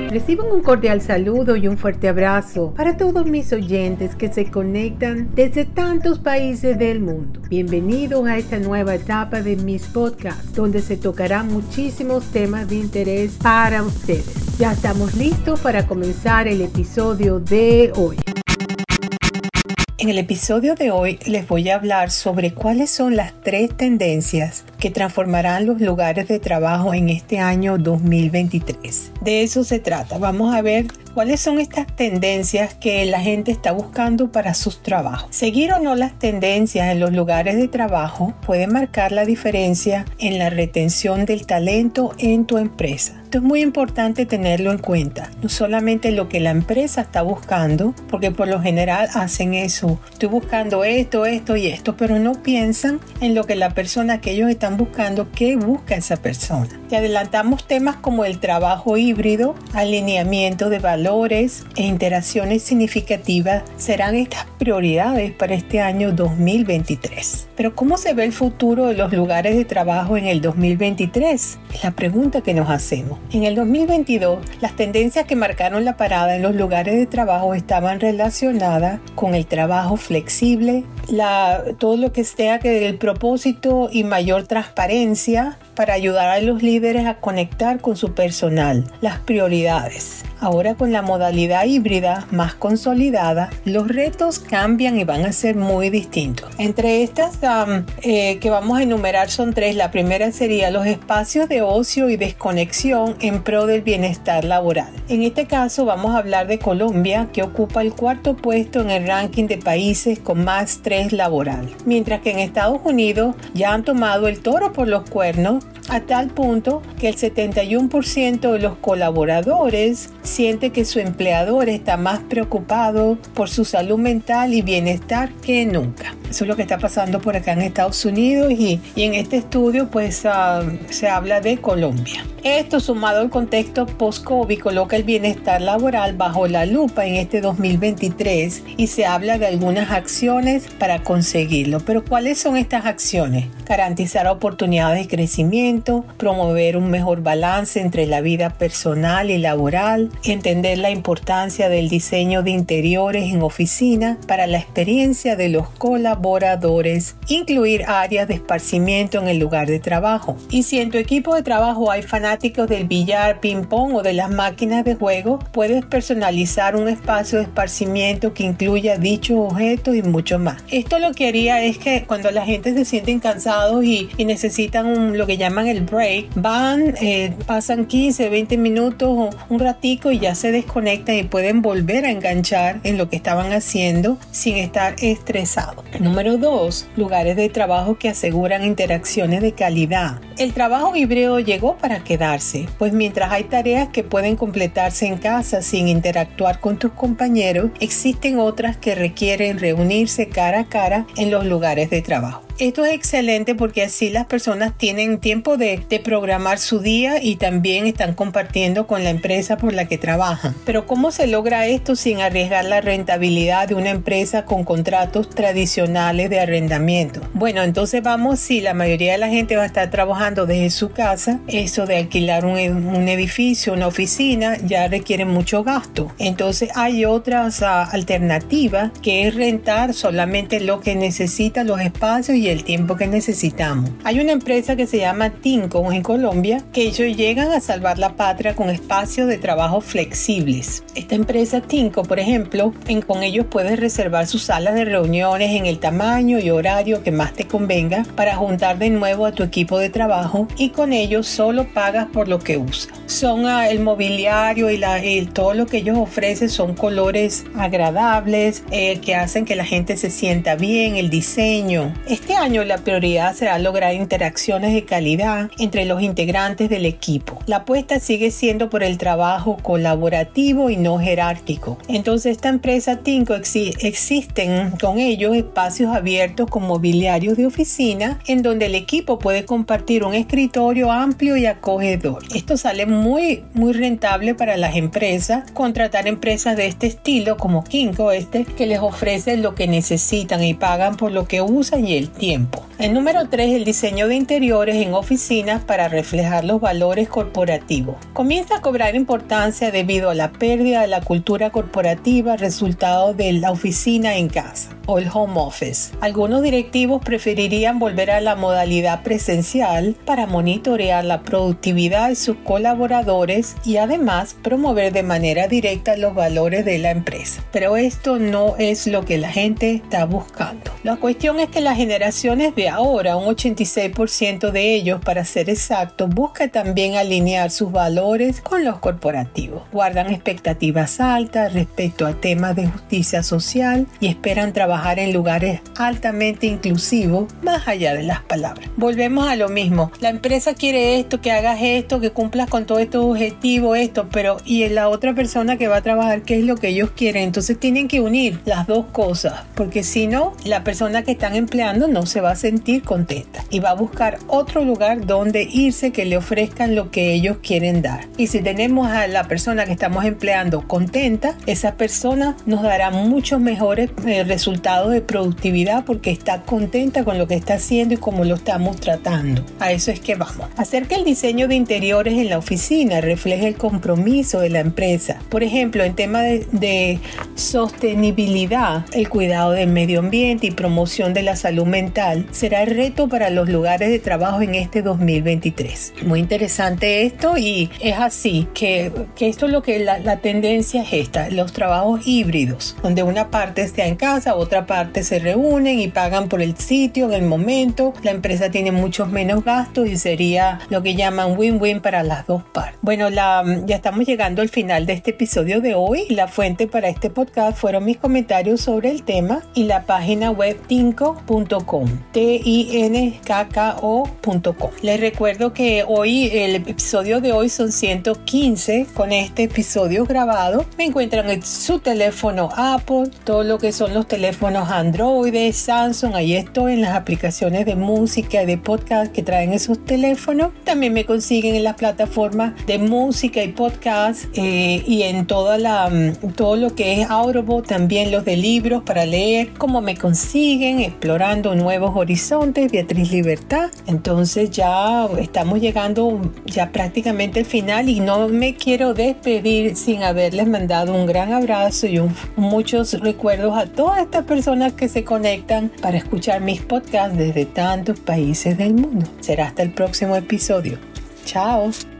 Reciban un cordial saludo y un fuerte abrazo para todos mis oyentes que se conectan desde tantos países del mundo. Bienvenidos a esta nueva etapa de mis podcasts, donde se tocarán muchísimos temas de interés para ustedes. Ya estamos listos para comenzar el episodio de hoy. En el episodio de hoy les voy a hablar sobre cuáles son las 3 tendencias que transformarán los lugares de trabajo en este año 2023. De eso se trata. Vamos a ver cuáles son estas tendencias que la gente está buscando para sus trabajos. Seguir o no las tendencias en los lugares de trabajo puede marcar la diferencia en la retención del talento en tu empresa. Esto es muy importante tenerlo en cuenta. No solamente lo que la empresa está buscando, porque por lo general hacen eso. Estoy buscando esto y esto, pero no piensan en lo que la persona que ellos están buscando, qué busca esa persona. Te adelantamos temas como el trabajo híbrido, alineamiento de valores e interacciones significativas serán estas prioridades para este año 2023. Pero ¿cómo se ve el futuro de los lugares de trabajo en el 2023? Es la pregunta que nos hacemos. En el 2022, las tendencias que marcaron la parada en los lugares de trabajo estaban relacionadas con el trabajo flexible, todo lo que sea que el propósito y mayor transparencia para ayudar a los líderes a conectar con su personal, las prioridades. Ahora con la modalidad híbrida más consolidada, los retos cambian y van a ser muy distintos. Entre estas que vamos a enumerar son 3. La primera sería los espacios de ocio y desconexión en pro del bienestar laboral. En este caso vamos a hablar de Colombia, que ocupa el 4º puesto en el ranking de países con más estrés laboral. Mientras que en Estados Unidos ya han tomado el toro por los cuernos, a tal punto que el 71% de los colaboradores siente que su empleador está más preocupado por su salud mental y bienestar que nunca. Eso es lo que está pasando por acá en Estados Unidos y en este estudio pues se habla de Colombia. Esto sumado al contexto post-COVID coloca el bienestar laboral bajo la lupa en este 2023 y se habla de algunas acciones para conseguirlo. Pero ¿cuáles son estas acciones? Garantizar oportunidades de crecimiento, promover un mejor balance entre la vida personal y laboral, entender la importancia del diseño de interiores en oficina para la experiencia de los colaboradores, incluir áreas de esparcimiento en el lugar de trabajo. Y si en tu equipo de trabajo hay fanáticos del billar, ping-pong o de las máquinas de juego, puedes personalizar un espacio de esparcimiento que incluya dichos objetos y mucho más. Esto lo que haría es que cuando la gente se sienten cansados y necesitan lo que llaman el break, van, pasan 15, 20 minutos o un ratico y ya se desconectan y pueden volver a enganchar en lo que estaban haciendo sin estar estresados. Número 2, lugares de trabajo que aseguran interacciones de calidad. El trabajo híbrido llegó para quedarse, pues mientras hay tareas que pueden completarse en casa sin interactuar con tus compañeros, existen otras que requieren reunirse cara a cara en los lugares de trabajo. Esto es excelente porque así las personas tienen tiempo de programar su día y también están compartiendo con la empresa por la que trabajan. Pero ¿cómo se logra esto sin arriesgar la rentabilidad de una empresa con contratos tradicionales de arrendamiento? Bueno, entonces si la mayoría de la gente va a estar trabajando desde su casa, eso de alquilar un edificio, una oficina, ya requiere mucho gasto. Entonces hay otras alternativas que es rentar solamente lo que necesitan los espacios y el tiempo que necesitamos. Hay una empresa que se llama Tinco en Colombia que ellos llegan a salvar la patria con espacios de trabajo flexibles. Esta empresa Tinco, por ejemplo, con ellos puedes reservar sus salas de reuniones en el tamaño y horario que más te convenga para juntar de nuevo a tu equipo de trabajo y con ellos solo pagas por lo que usas. Son el mobiliario y todo lo que ellos ofrecen son colores agradables que hacen que la gente se sienta bien, el diseño. Este año la prioridad será lograr interacciones de calidad entre los integrantes del equipo. La apuesta sigue siendo por el trabajo colaborativo y no jerárquico. Entonces esta empresa Tinco existen con ellos espacios abiertos con mobiliarios de oficina en donde el equipo puede compartir un escritorio amplio y acogedor. Esto sale muy rentable para las empresas contratar empresas de este estilo como Tinco que les ofrecen lo que necesitan y pagan por lo que usan y el tiempo. tiempo. El número 3, el diseño de interiores en oficinas para reflejar los valores corporativos. Comienza a cobrar importancia debido a la pérdida de la cultura corporativa resultado de la oficina en casa o el home office. Algunos directivos preferirían volver a la modalidad presencial para monitorear la productividad de sus colaboradores y además promover de manera directa los valores de la empresa. Pero esto no es lo que la gente está buscando. La cuestión es que las generaciones de ahora, un 86% de ellos, para ser exacto, busca también alinear sus valores con los corporativos. Guardan expectativas altas respecto a temas de justicia social y esperan trabajar en lugares altamente inclusivos más allá de las palabras. Volvemos a lo mismo. La empresa quiere esto, que hagas esto, que cumplas con todos estos objetivos, pero y la otra persona que va a trabajar, ¿qué es lo que ellos quieren? Entonces tienen que unir las dos cosas, porque si no, la persona que están empleando no se va a sentir contenta y va a buscar otro lugar donde irse que le ofrezcan lo que ellos quieren dar. Y si tenemos a la persona que estamos empleando contenta, esa persona nos dará muchos mejores resultados de productividad porque está contenta con lo que está haciendo y cómo lo estamos tratando. A eso es que vamos. Hacer que el diseño de interiores en la oficina refleje el compromiso de la empresa. Por ejemplo, en tema de sostenibilidad, el cuidado del medio ambiente y promoción de la salud mental será el reto para los lugares de trabajo en este 2023. Muy interesante esto y es así que esto es lo que la tendencia es esta, los trabajos híbridos, donde una parte está en casa, otra parte se reúnen y pagan por el sitio en el momento. La empresa tiene muchos menos gastos y sería lo que llaman win-win para las dos partes. Bueno, ya estamos llegando al final de este episodio de hoy. La fuente para este podcast fueron mis comentarios sobre el tema y la página web tinkko.com, tinkko.com. Les recuerdo que hoy, el episodio de hoy son 115 con este episodio grabado. Me encuentran en su teléfono Apple, todo lo que son los teléfonos Android, Samsung, ahí estoy en las aplicaciones de música y de podcast que traen esos teléfonos. También me consiguen en las plataformas de música y podcast y en todo lo que es Audible, también los de libros para leer. Como me consiguen explorando nuevos horizontes, Beatriz Libertad. Entonces ya estamos llegando ya prácticamente al final y no me quiero despedir sin haberles mandado un gran abrazo y muchos recuerdos a todas estas personas que se conectan para escuchar mis podcasts desde tantos países del mundo. Será hasta el próximo episodio. Chao.